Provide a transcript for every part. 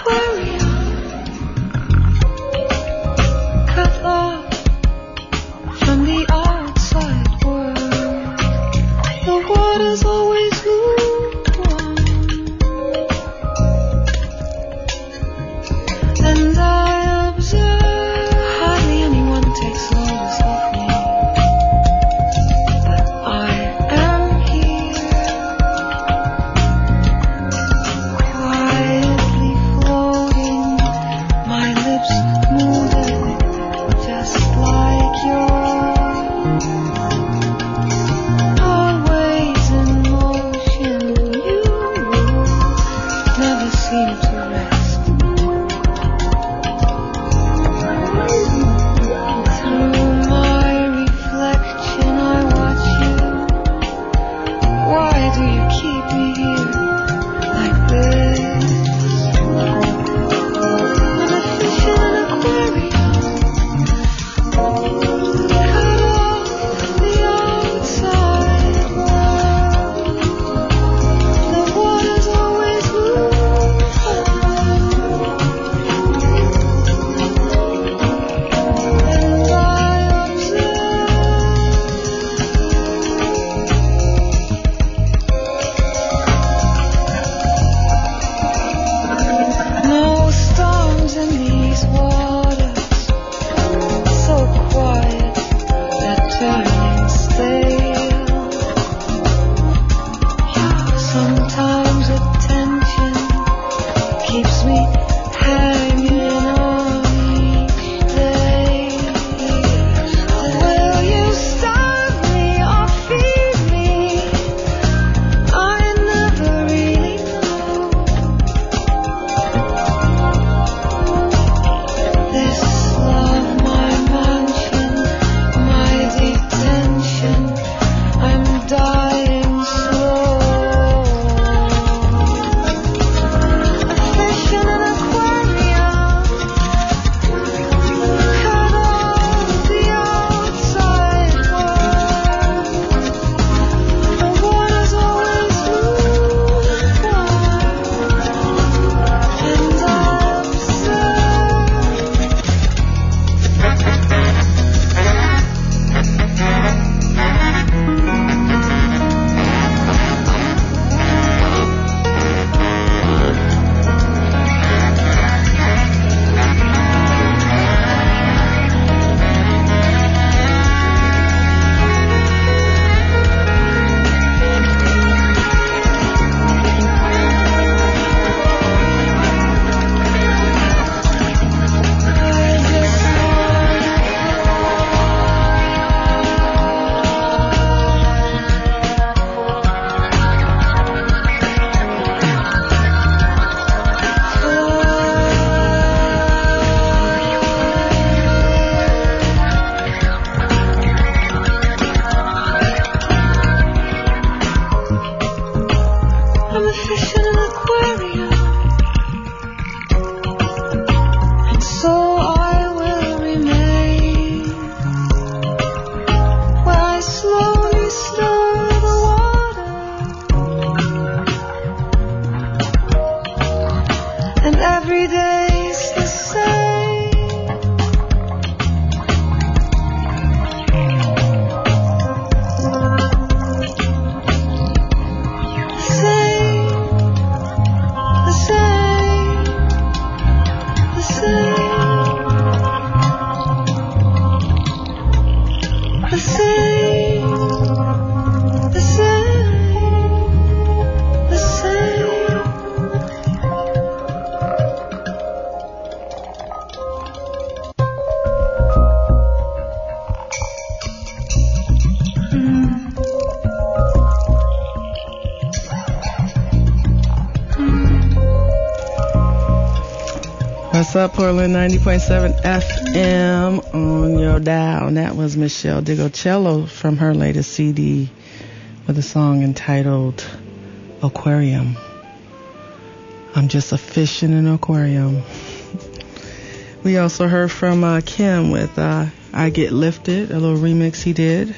What's up, Portland? 90.7 FM on your dial. And that was Michelle Digocello from her latest CD with a song entitled Aquarium. I'm just a fish in an aquarium. We also heard from Kim with I Get Lifted, a little remix he did.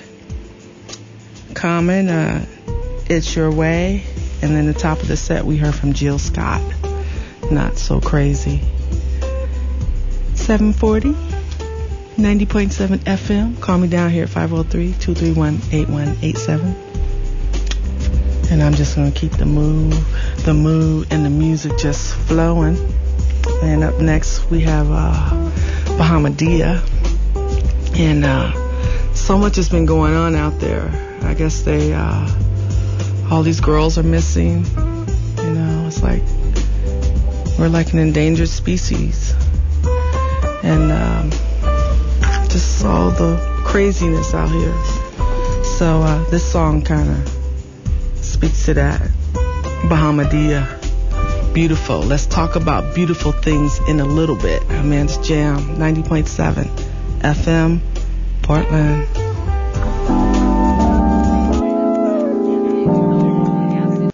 Common, It's Your Way. And then the top of the set we heard from Jill Scott. And not so crazy. 740, 90.7 FM. Call me down here at 503-231-8187. And I'm just going to keep the mood and the music just flowing. And up next we have Bahamadia. And so much has been going on out there. I guess all these girls are missing. You know, it's like we're like an endangered species. And just all the craziness out here. So this song kind of speaks to that. Bahamadia. Beautiful. Let's talk about beautiful things in a little bit. Man's Jam, 90.7 FM, Portland.